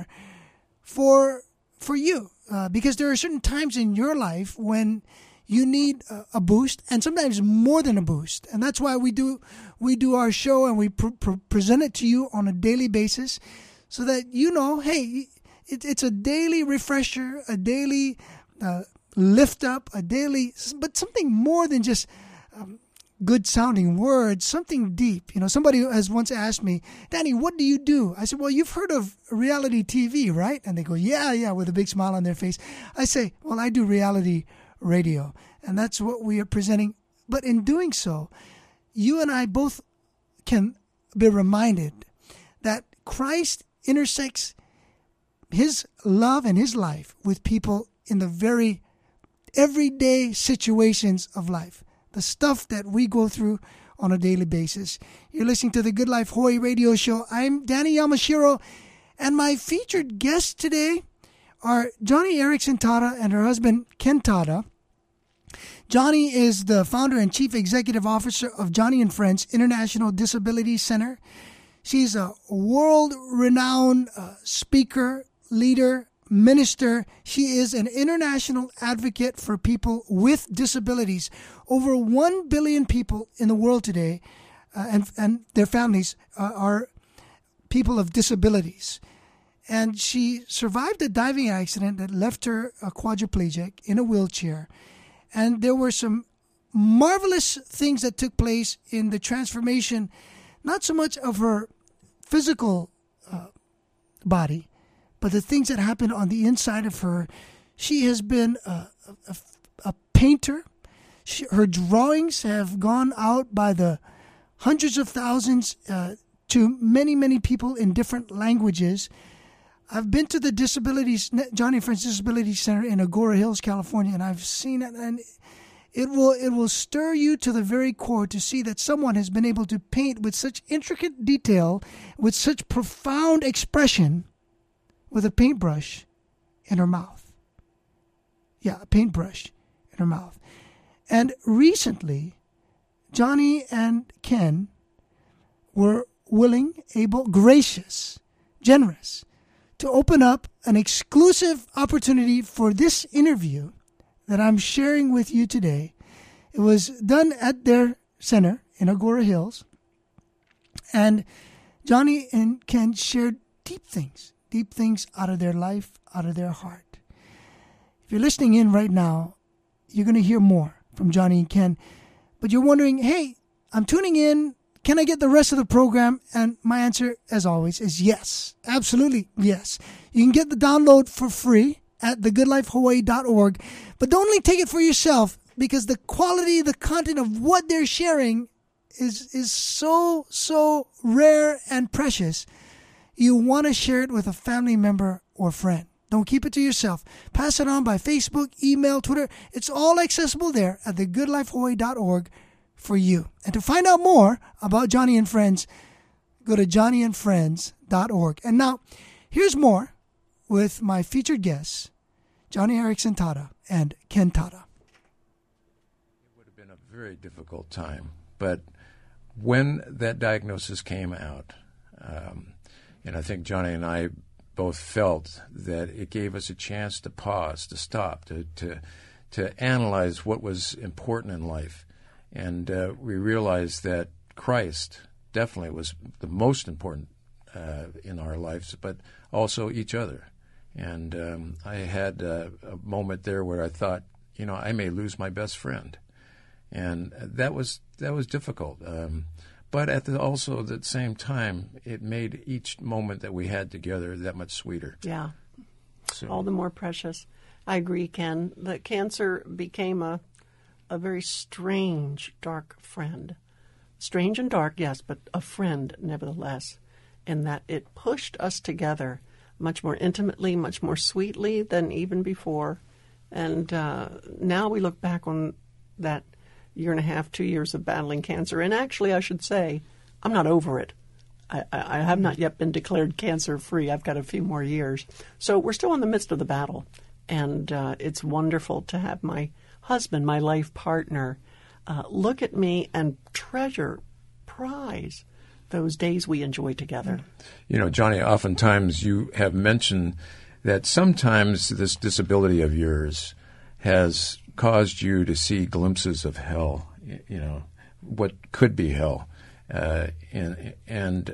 for for you. Uh, because there are certain times in your life when you need a, a boost, and sometimes more than a boost. And that's why we do we do our show and we pr- pr- present it to you on a daily basis so that you know, hey, it, it's a daily refresher, a daily uh, lift up, a daily, but something more than just um, good sounding words, something deep. You know, somebody has once asked me, Danny, what do you do? I said, well, you've heard of reality T V, right? And they go, yeah, yeah, with a big smile on their face. I say, well, I do reality radio, and that's what we are presenting. But in doing so, you and I both can be reminded that Christ intersects his love and his life with people in the very everyday situations of life, the stuff that we go through on a daily basis. You're listening to the Good Life Hawaii Radio Show. I'm Danny Yamashiro, and my featured guests today are Joni Eareckson Tada and her husband, Ken Tada. Joni is the founder and chief executive officer of Joni and Friends International Disability Center. She's a world-renowned uh, speaker, leader, minister. She is an international advocate for people with disabilities. Over one billion people in the world today uh, and, and their families uh, are people of disabilities. And she survived a diving accident that left her a quadriplegic in a wheelchair. And there were some marvelous things that took place in the transformation, not so much of her physical uh, body, but the things that happened on the inside of her. She has been a, a, a painter. She, her drawings have gone out by the hundreds of thousands uh, to many, many people in different languages. I've been to the Disabilities, Joni and Friends Disability Center in Agoura Hills, California, and I've seen it, and it will it will stir you to the very core to see that someone has been able to paint with such intricate detail, with such profound expression, with a paintbrush in her mouth. Yeah, a paintbrush in her mouth. And recently, Joni and Ken were willing, able, gracious, generous to open up an exclusive opportunity for this interview that I'm sharing with you today. It was done at their center in Agoura Hills. And Joni and Ken shared deep things, deep things out of their life, out of their heart. If you're listening in right now, you're going to hear more from Joni and Ken. But you're wondering, hey, I'm tuning in. Can I get the rest of the program? And my answer, as always, is yes. Absolutely yes. You can get the download for free at the good life hawaii dot org. But don't only take it for yourself, because the quality, the content of what they're sharing is, is so, so rare and precious. You want to share it with a family member or friend. Don't keep it to yourself. Pass it on by Facebook, email, Twitter. It's all accessible there at the good life hawaii dot org for you. And to find out more about Joni and Friends, go to joni and friends dot org. And now, here's more with my featured guests, Joni Eareckson Tada and Ken Tada. It would have been a very difficult time, but when that diagnosis came out, um, and I think Joni and I both felt that it gave us a chance to pause, to stop, to to, to analyze what was important in life. And uh, we realized that Christ definitely was the most important uh, in our lives, but also each other. And um, I had uh, a moment there where I thought, you know, I may lose my best friend. And that was that was difficult. Um, but at the, also at the same time, it made each moment that we had together that much sweeter. Yeah, so. All the more precious. I agree, Ken. The cancer became a a very strange, dark friend. Strange and dark, yes, but a friend nevertheless, in that it pushed us together much more intimately, much more sweetly than even before. And uh, now we look back on that year and a half, two years of battling cancer. And actually, I should say, I'm not over it. I, I, I have not yet been declared cancer-free. I've got a few more years. So we're still in the midst of the battle. And uh, it's wonderful to have my husband, my life partner, uh, look at me and treasure, prize those days we enjoy together. You know, Joni, oftentimes you have mentioned that sometimes this disability of yours has caused you to see glimpses of hell, you know, what could be hell. Uh, and, and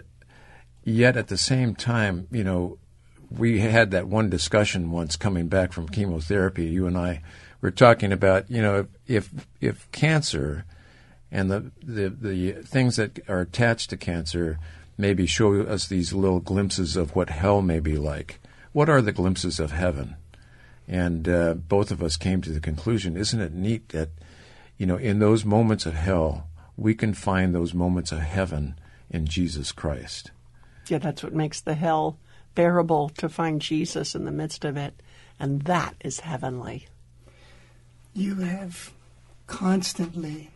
yet at the same time, you know, we had that one discussion once coming back from chemotherapy. You and I were talking about, you know, if if cancer and the, the, the things that are attached to cancer maybe show us these little glimpses of what hell may be like, what are the glimpses of heaven? And uh, both of us came to the conclusion, isn't it neat that, you know, in those moments of hell, we can find those moments of heaven in Jesus Christ. Yeah, that's what makes the hell bearable, to find Jesus in the midst of it. And that is heavenly. You have constantly,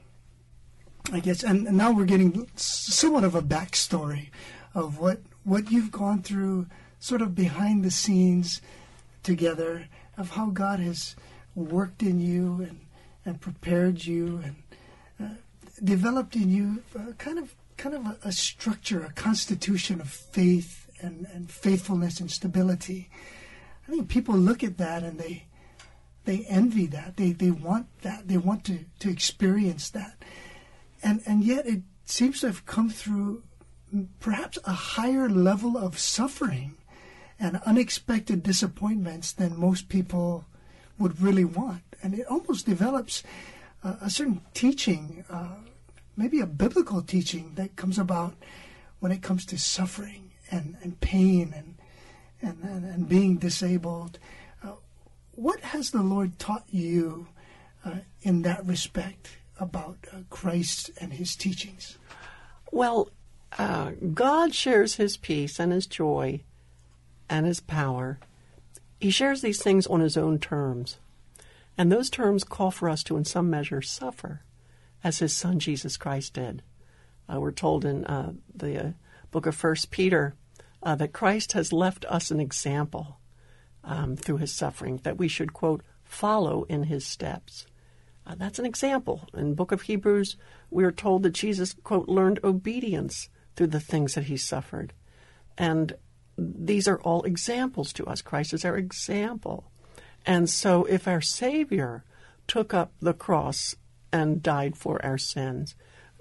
I guess, and, and now we're getting somewhat of a backstory of what, what you've gone through sort of behind the scenes together, of how God has worked in you and, and prepared you and uh, developed in you uh, kind of kind of a, a structure, a constitution of faith and, and faithfulness and stability. I think people look at that and they they envy that. They they want that. They want to, to experience that. And and yet it seems to have come through perhaps a higher level of suffering and unexpected disappointments than most people would really want. And it almost develops uh, a certain teaching, uh, maybe a biblical teaching that comes about when it comes to suffering and, and pain and, and, and, and being disabled. Uh, what has the Lord taught you uh, in that respect about uh, Christ and his teachings? Well, uh, God shares his peace and his joy and his power. He shares these things on his own terms. And those terms call for us to, in some measure, suffer, as his son Jesus Christ did. Uh, we're told in uh, the uh, book of First Peter uh, that Christ has left us an example um, through his suffering, that we should, quote, follow in his steps. Uh, that's an example. In the book of Hebrews, we are told that Jesus, quote, learned obedience through the things that he suffered. And these are all examples to us. Christ is our example. And so if our Savior took up the cross and died for our sins,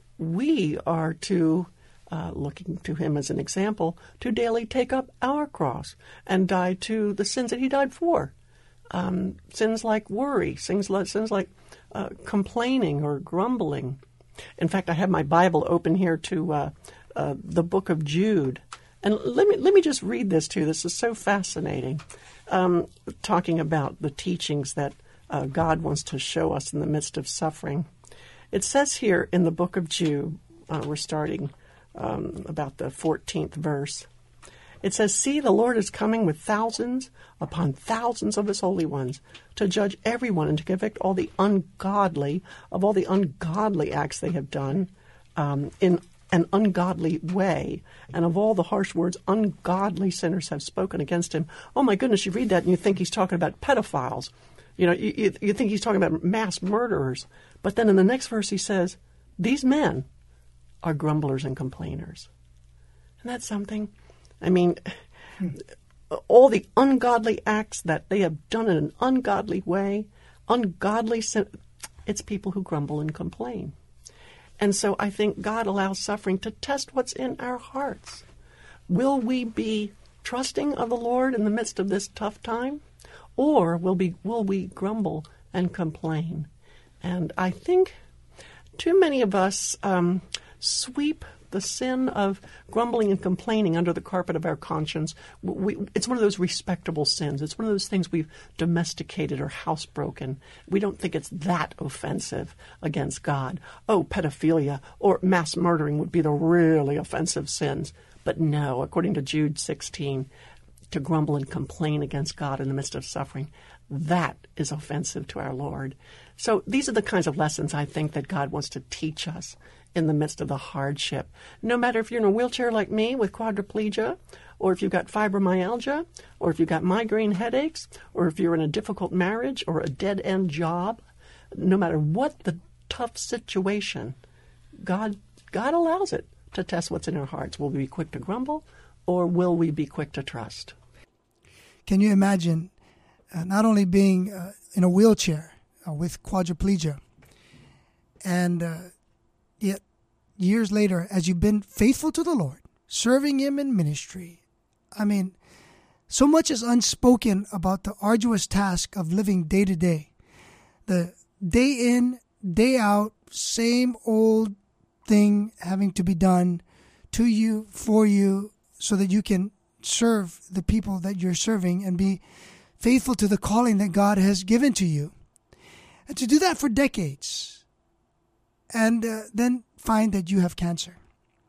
we are to, uh, looking to him as an example, to daily take up our cross and die to the sins that he died for. Um, sins like worry, sins like, sins like uh, complaining or grumbling. In fact, I have my Bible open here to uh, uh, the book of Jude. And let me let me just read this to you. This is so fascinating, um, talking about the teachings that uh, God wants to show us in the midst of suffering. It says here in the book of Jude, uh, we're starting um, about the fourteenth verse. It says, "See, the Lord is coming with thousands upon thousands of his holy ones to judge everyone and to convict all the ungodly of all the ungodly acts they have done um, in an ungodly way, and of all the harsh words ungodly sinners have spoken against him." Oh my goodness, you read that and you think he's talking about pedophiles. You know, you, you, you think he's talking about mass murderers. But then in the next verse he says, these men are grumblers and complainers. Isn't that something? I mean, hmm. all the ungodly acts that they have done in an ungodly way, ungodly sin, it's people who grumble and complain. And so I think God allows suffering to test what's in our hearts. Will we be trusting of the Lord in the midst of this tough time? Or will, be, will we grumble and complain? And I think too many of us um, sweep the sin of grumbling and complaining under the carpet of our conscience. We, it's one of those respectable sins. It's one of those things we've domesticated or housebroken. We don't think it's that offensive against God. Oh, pedophilia or mass murdering would be the really offensive sins. But no, according to Jude sixteen, to grumble and complain against God in the midst of suffering, that is offensive to our Lord. So these are the kinds of lessons I think that God wants to teach us in the midst of the hardship. No matter if you're in a wheelchair like me with quadriplegia, or if you've got fibromyalgia, or if you've got migraine headaches, or if you're in a difficult marriage or a dead-end job, no matter what the tough situation, God, God allows it to test what's in our hearts. Will we be quick to grumble, or will we be quick to trust? Can you imagine uh, not only being uh, in a wheelchair uh, with quadriplegia, and uh, yet years later, as you've been faithful to the Lord, serving him in ministry, I mean, so much is unspoken about the arduous task of living day to day. The day in, day out, same old thing having to be done to you, for you, so that you can serve the people that you're serving and be faithful to the calling that God has given to you. And to do that for decades, and uh, then find that you have cancer.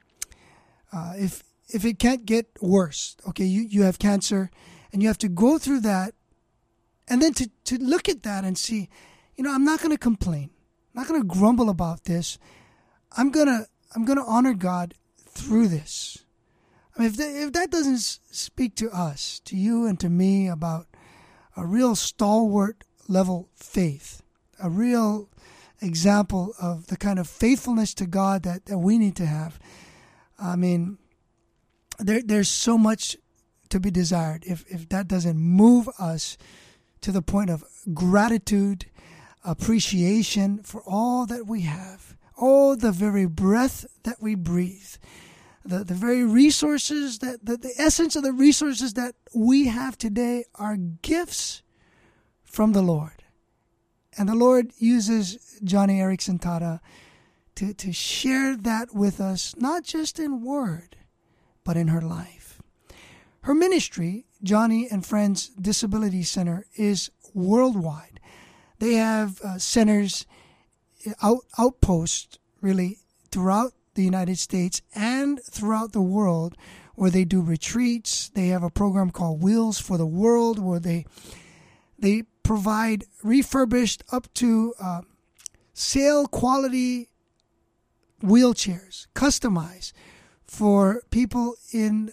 Uh, if if it can't get worse, okay, you, you have cancer, and you have to go through that, and then to, to look at that and see, you know, I'm not going to complain. I'm not going to grumble about this. I'm gonna I'm gonna honor God through this. I mean, if that, if that doesn't speak to us, to you and to me, about a real stalwart level faith, a real example of the kind of faithfulness to God that, that we need to have, I mean, there there's so much to be desired if, if that doesn't move us to the point of gratitude, appreciation for all that we have, all the very breath that we breathe, the, the very resources, that the, the essence of the resources that we have today are gifts from the Lord. And the Lord uses Joni Eareckson Tada to, to share that with us, not just in word, but in her life. Her ministry, Joni and Friends Disability Center, is worldwide. They have uh, centers, out, outposts, really, throughout the United States and throughout the world, where they do retreats. They have a program called Wheels for the World, where they they provide refurbished up to uh, sale quality wheelchairs, customized for people in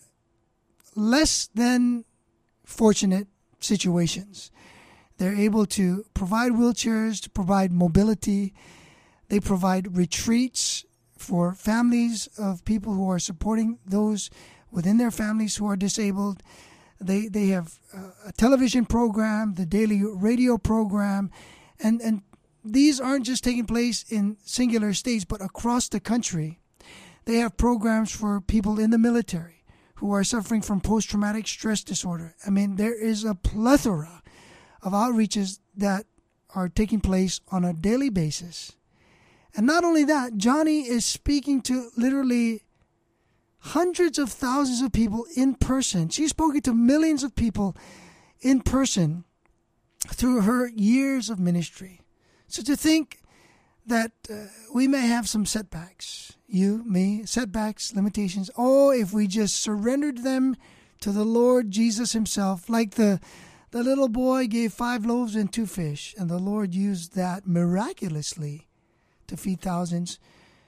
less than fortunate situations. They're able to provide wheelchairs, to provide mobility. They provide retreats for families of people who are supporting those within their families who are disabled. They they have a television program, the daily radio program, and, and these aren't just taking place in singular states, but across the country. They have programs for people in the military who are suffering from post-traumatic stress disorder. I mean, there is a plethora of outreaches that are taking place on a daily basis. And not only that, Johnny is speaking to literally hundreds of thousands of people in person. She's spoken to millions of people in person through her years of ministry. So to think that uh, we may have some setbacks, you, me, setbacks, limitations. Oh, if we just surrendered them to the Lord Jesus himself, like the the little boy gave five loaves and two fish, and the Lord used that miraculously to feed thousands.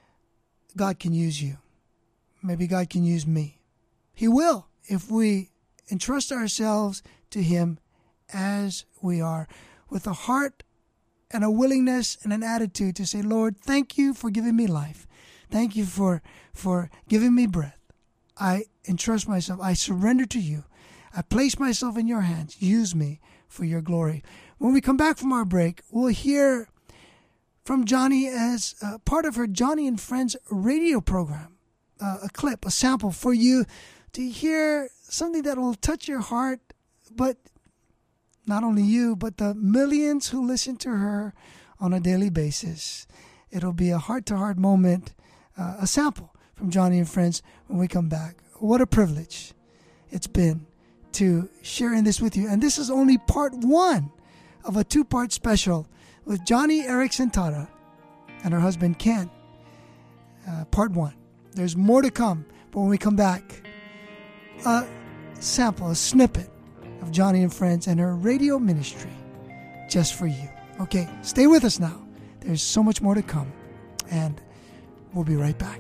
God can use you. Maybe God can use me. He will if we entrust ourselves to him as we are, with a heart and a willingness and an attitude to say, Lord, thank you for giving me life. Thank you for, for giving me breath. I entrust myself. I surrender to you. I place myself in your hands. Use me for your glory. When we come back from our break, we'll hear from Johnny as uh, part of her Johnny and Friends radio program. Uh, a clip, a sample for you to hear something that will touch your heart, but not only you, but the millions who listen to her on a daily basis. It'll be a heart-to-heart moment, uh, a sample from Johnny and Friends when we come back. What a privilege it's been to share in this with you. And this is only part one of a two-part special with Johnny Erickson Tara and her husband Ken. Uh, part one. There's more to come, but when we come back, a sample, a snippet of Johnny and Friends and her radio ministry just for you. Okay, stay with us now. There's so much more to come, and we'll be right back.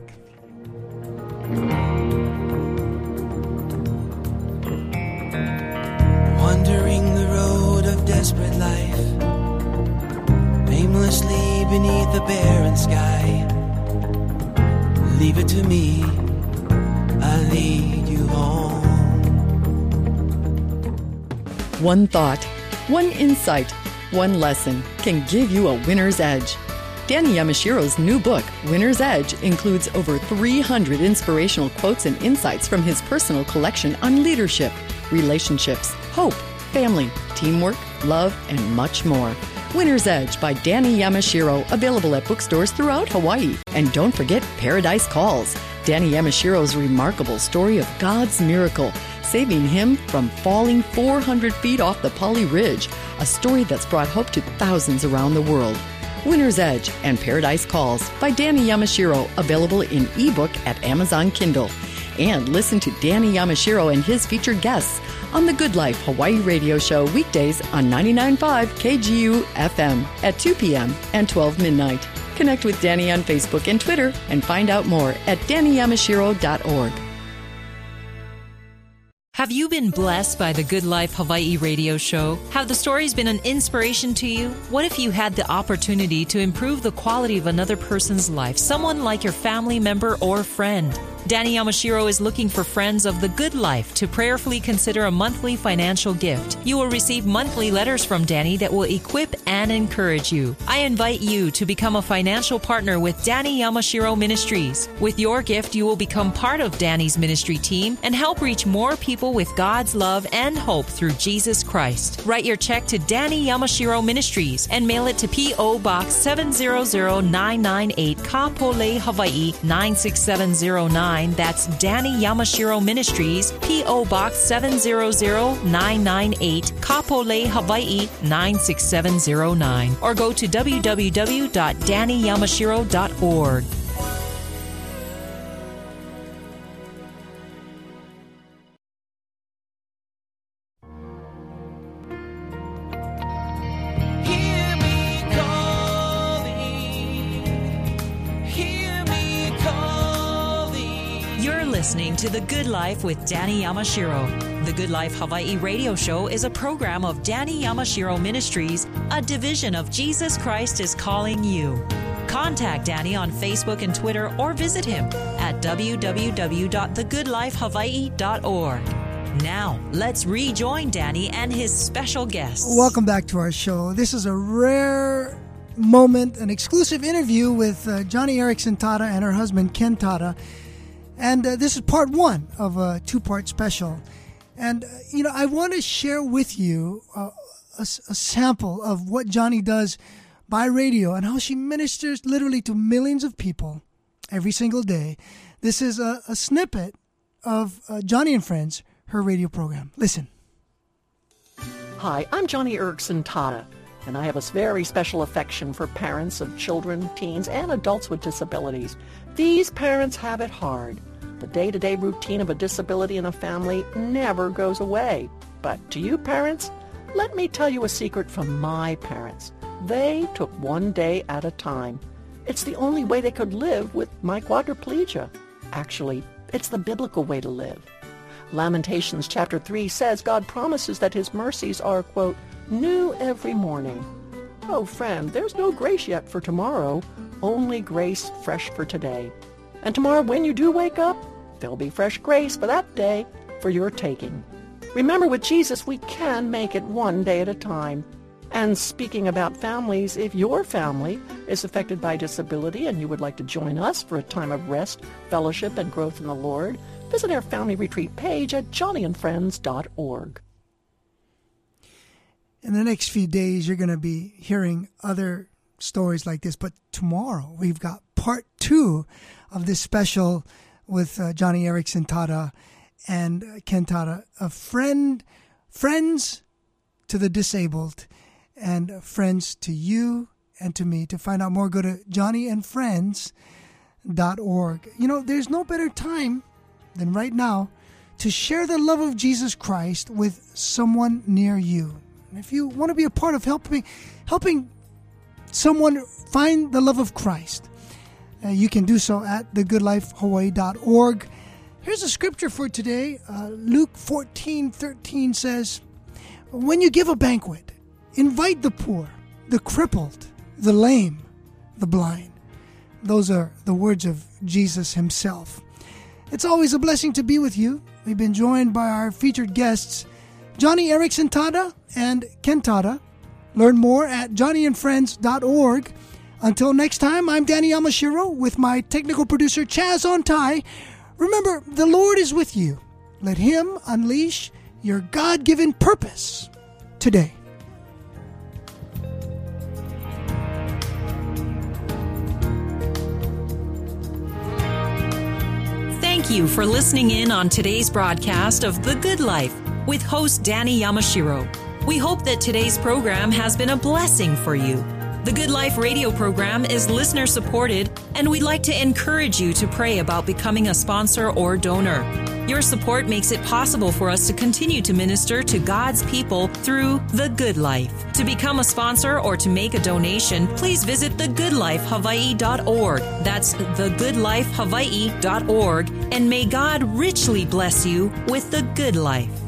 Wandering the road of desperate life, aimlessly beneath the barren sky. Leave it to me, I'll lead you home. One thought, one insight, one lesson can give you a winner's edge. Danny Yamashiro's new book, Winner's Edge, includes over three hundred inspirational quotes and insights from his personal collection on leadership, relationships, hope, family, teamwork, love, and much more. Winner's Edge by Danny Yamashiro, available at bookstores throughout Hawaii. And don't forget Paradise Calls, Danny Yamashiro's remarkable story of God's miracle, saving him from falling four hundred feet off the Pali Ridge, a story that's brought hope to thousands around the world. Winner's Edge and Paradise Calls by Danny Yamashiro, available in ebook at Amazon Kindle. And listen to Danny Yamashiro and his featured guests on the Good Life Hawaii radio show weekdays on ninety-nine point five K G U F M at two p.m. and twelve midnight. Connect with Danny on Facebook and Twitter and find out more at danny yamashiro dot org. Have you been blessed by the Good Life Hawaii radio show? Have the stories been an inspiration to you? What if you had the opportunity to improve the quality of another person's life, someone like your family member or friend? Danny Yamashiro is looking for friends of the good life to prayerfully consider a monthly financial gift. You will receive monthly letters from Danny that will equip and encourage you. I invite you to become a financial partner with Danny Yamashiro Ministries. With your gift, you will become part of Danny's ministry team and help reach more people with God's love and hope through Jesus Christ. Write your check to Danny Yamashiro Ministries and mail it to P O Box seven zero zero nine nine eight, Kapolei, Hawaii nine six seven zero nine. online. That's Danny Yamashiro Ministries, P O. Box seven zero zero nine nine eight, Kapolei, Hawaii nine six seven zero nine. Or go to w w w dot danny yamashiro dot org. Listening to The Good Life with Danny Yamashiro. The Good Life Hawaii radio show is a program of Danny Yamashiro Ministries, a division of Jesus Christ is Calling You. Contact Danny on Facebook and Twitter or visit him at w w w dot the good life hawaii dot org. Now, let's rejoin Danny and his special guests. Welcome back to our show. This is a rare moment, an exclusive interview with uh, Joni Eareckson Tada and her husband, Ken Tada. And uh, this is part one of a two-part special. And, uh, you know, I want to share with you uh, a, a sample of what Joni does by radio and how she ministers literally to millions of people every single day. This is a, a snippet of uh, Joni and Friends, her radio program. Listen. Hi, I'm Joni Eareckson Tada, and I have a very special affection for parents of children, teens, and adults with disabilities. These parents have it hard. The day-to-day routine of a disability in a family never goes away. But to you parents, let me tell you a secret from my parents. They took one day at a time. It's the only way they could live with my quadriplegia. Actually, it's the biblical way to live. Lamentations chapter three says God promises that his mercies are, quote, new every morning. Oh, friend, there's no grace yet for tomorrow, only grace fresh for today. And tomorrow when you do wake up, there'll be fresh grace for that day for your taking. Remember, with Jesus, we can make it one day at a time. And speaking about families, if your family is affected by disability and you would like to join us for a time of rest, fellowship, and growth in the Lord, visit our family retreat page at joni and friends dot org. In the next few days, you're going to be hearing other stories like this. But tomorrow, we've got part two of this special with uh, Joni Eareckson Tada and uh, Ken Tada, a friend, friends to the disabled and friends to you and to me. To find out more, go to joni and friends dot org. You know, there's no better time than right now to share the love of Jesus Christ with someone near you. And if you want to be a part of helping helping someone find the love of Christ, uh, you can do so at the good life hawaii dot org. Here's a scripture for today. Uh, Luke fourteen thirteen says, when you give a banquet, invite the poor, the crippled, the lame, the blind. Those are the words of Jesus himself. It's always a blessing to be with you. We've been joined by our featured guests, Joni Eareckson Tada and Ken Tada. Learn more at joni and friends dot org. Until next time, I'm Danny Yamashiro with my technical producer Chaz Ontai. Remember, the Lord is with you. Let him unleash your God-given purpose today. Thank you for listening in on today's broadcast of The Good Life with host Danny Yamashiro. We hope that today's program has been a blessing for you. The Good Life radio program is listener supported, and we'd like to encourage you to pray about becoming a sponsor or donor. Your support makes it possible for us to continue to minister to God's people through The Good Life. To become a sponsor or to make a donation, please visit the good life hawaii dot org. That's the good life hawaii dot org, and may God richly bless you with the good life.